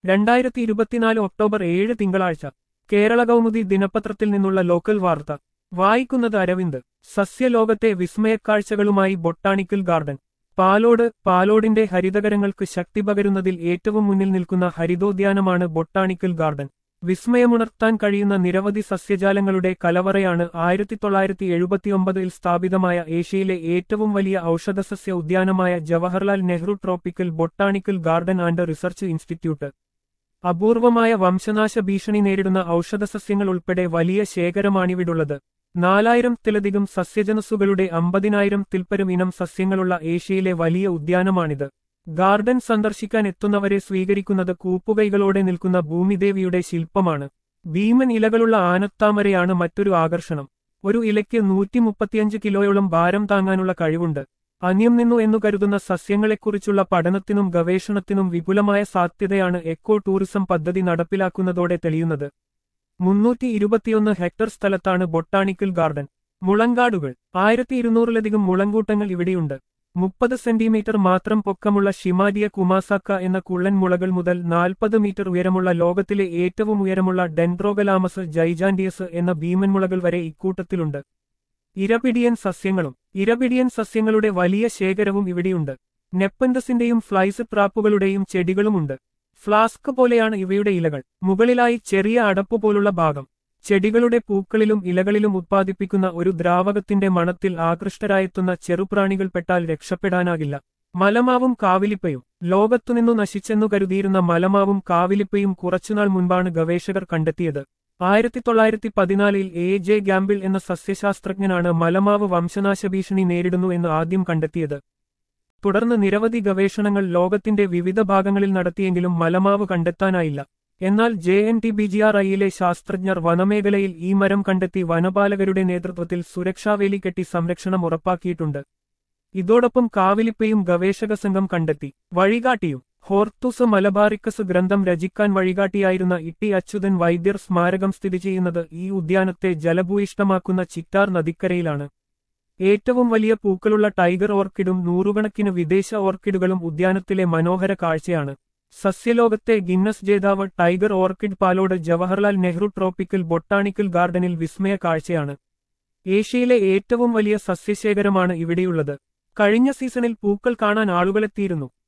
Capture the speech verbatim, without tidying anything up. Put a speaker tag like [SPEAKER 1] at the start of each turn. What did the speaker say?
[SPEAKER 1] രണ്ടായിരത്തി ഇരുപത്തിനാല് ഒക്ടോബർ ഏഴ് തിങ്കളാഴ്ച കേരള കൗമുദി ദിനപത്രത്തിൽ നിന്നുള്ള ലോക്കൽ വാർത്ത വായിക്കുന്നത് അരവിന്ദ്. സസ്യലോകത്തെ വിസ്മയക്കാഴ്ചകളുമായി ബൊട്ടാണിക്കൽ ഗാർഡൻ. പാലോട്. പാലോടിന്റെ ഹരിതകരങ്ങൾക്ക് ശക്തി പകരുന്നതിൽ ഏറ്റവും മുന്നിൽ നിൽക്കുന്ന ഹരിതോദ്യാനമാണ് ബൊട്ടാണിക്കൽ ഗാർഡൻ. വിസ്മയമുണർത്താൻ കഴിയുന്ന നിരവധി സസ്യജാലങ്ങളുടെ കലവറയാണ് ആയിരത്തി തൊള്ളായിരത്തി എഴുപത്തിയൊമ്പതിൽ സ്ഥാപിതമായ ഏഷ്യയിലെ ഏറ്റവും വലിയ ഔഷധസസ്യ ഉദ്യാനമായ Jawaharlal Nehru tropical botanical garden and research institute. അപൂർവമായ വംശനാശ ഭീഷണി നേരിടുന്ന ഔഷധസസ്യങ്ങൾ ഉൾപ്പെടെ വലിയ ശേഖരമാണിവിടുള്ളത്. നാലായിരത്തിലധികം സസ്യജനസ്സുകളുടെ അമ്പതിനായിരം തിൽപ്പരം ഇനം സസ്യങ്ങളുള്ള ഏഷ്യയിലെ വലിയ ഉദ്യാനമാണിത്. ഗാർഡൻ സന്ദർശിക്കാൻ എത്തുന്നവരെ സ്വീകരിക്കുന്നത് കൂപ്പുകൈകളോടെ നിൽക്കുന്ന ഭൂമിദേവിയുടെ ശില്പമാണ്. ഭീമൻ ഇലകളുള്ള ആനത്താമരയാണ് മറ്റൊരു ആകർഷണം. ഒരു ഇലയ്ക്ക് നൂറ്റി മുപ്പത്തിയഞ്ച് കിലോയോളം ഭാരം താങ്ങാനുള്ള കഴിവുണ്ട്. അന്യം നിന്നു എന്നു കരുതുന്ന സസ്യങ്ങളെക്കുറിച്ചുള്ള പഠനത്തിനും ഗവേഷണത്തിനും വിപുലമായ സാധ്യതയാണ് എക്കോ ടൂറിസം പദ്ധതി നടപ്പിലാക്കുന്നതോടെ തെളിയുന്നത്. മുന്നൂറ്റി ഇരുപത്തിയൊന്ന് ഹെക്ടർ സ്ഥലത്താണ് ബൊട്ടാണിക്കൽ ഗാർഡൻ. മുളങ്കാടുകൾ. ആയിരത്തി ഇരുന്നൂറിലധികം മുളങ്കൂട്ടങ്ങൾ ഇവിടെയുണ്ട്. മുപ്പത് സെന്റിമീറ്റർ മാത്രം പൊക്കമുള്ള ഷിമാഡിയ കുമാസാക്ക എന്ന കുള്ളൻ മുളകൾ മുതൽ നാൽപ്പത് മീറ്റർ ഉയരമുള്ള ലോകത്തിലെ ഏറ്റവും ഉയരമുള്ള ഡെൻഡ്രോഗലാമസ് ജൈജാൻഡിയസ് എന്ന ഭീമൻമുളകൾ വരെ ഇക്കൂട്ടത്തിലുണ്ട്. ഇരപിടിയൻ സസ്യങ്ങളും. ഇരപിടിയൻ സസ്യങ്ങളുടെ വലിയ ശേഖരവും ഇവിടെയുണ്ട്. നെപ്പന്തസിന്റെയും ഫ്ലൈസ് ട്രാപ്പുകളുടെയും ചെടികളുമുണ്ട്. ഫ്ലാസ്ക് പോലെയാണ് ഇവയുടെ ഇലകൾ. മുകളിലായി ചെറിയ അടപ്പുപോലുള്ള ഭാഗം. ചെടികളുടെ പൂക്കളിലും ഇലകളിലും ഉത്പാദിപ്പിക്കുന്ന ഒരു ദ്രാവകത്തിന്റെ മണത്തിൽ ആകൃഷ്ടരായെത്തുന്ന ചെറുപ്രാണികൾ പെട്ടാൽ രക്ഷപ്പെടാനാകില്ല. മലമാവും കാവിലിപ്പയും. ലോകത്തുനിന്നു നശിച്ചെന്നു കരുതിയിരുന്ന മലമാവും കാവിലിപ്പയും കുറച്ചുനാൾ മുൻപാണ് ഗവേഷകർ കണ്ടെത്തിയത്. ആയിരത്തി തൊള്ളായിരത്തി പതിനാലിൽ എ ജെ ഗാംബിൾ എന്ന സസ്യശാസ്ത്രജ്ഞനാണ് മലമാവ് വംശനാശ ഭീഷണി നേരിടുന്നു എന്ന് ആദ്യം കണ്ടെത്തിയത്. തുടർന്ന് നിരവധി ഗവേഷണങ്ങൾ ലോകത്തിന്റെ വിവിധ ഭാഗങ്ങളിൽ നടത്തിയെങ്കിലും മലമാവ് കണ്ടെത്താനായില്ല. എന്നാൽ J N T B G R ഐയിലെ ശാസ്ത്രജ്ഞർ വനമേഖലയിൽ ഈ മരം കണ്ടെത്തി വനപാലകരുടെ നേതൃത്വത്തിൽ സുരക്ഷാവേലി കെട്ടി സംരക്ഷണം ഉറപ്പാക്കിയിട്ടുണ്ട്. ഇതോടൊപ്പം കാവിലിപ്പയും ഗവേഷക സംഘം കണ്ടെത്തി. വഴികാട്ടിയും. ഹോർത്തൂസ് മലബാറിക്കസ് ഗ്രന്ഥം രചിക്കാൻ വഴികാട്ടിയായിരുന്ന ഇട്ടി അച്യുതൻ വൈദ്യർ സ്മാരകം സ്ഥിതി ചെയ്യുന്നത് ഈ ഉദ്യാനത്തെ ജലഭൂയിഷ്ടമാക്കുന്ന ചിറ്റാർ നദിക്കരയിലാണ്. ഏറ്റവും വലിയ പൂക്കളുള്ള ടൈഗർ ഓർക്കിഡും നൂറുകണക്കിന് വിദേശ ഓർക്കിഡുകളും ഉദ്യാനത്തിലെ മനോഹര കാഴ്ചയാണ്. സസ്യലോകത്തെ ഗിന്നസ് ജേതാവ് tiger orchid Palode Jawaharlal Nehru tropical botanical ഗാർഡനിൽ വിസ്മയ കാഴ്ചയാണ്. ഏഷ്യയിലെ ഏറ്റവും വലിയ സസ്യശേഖരമാണ് ഇവിടെയുള്ളത്. കഴിഞ്ഞ സീസണിൽ പൂക്കൾ കാണാൻ ആളുകളെത്തിയിരുന്നു.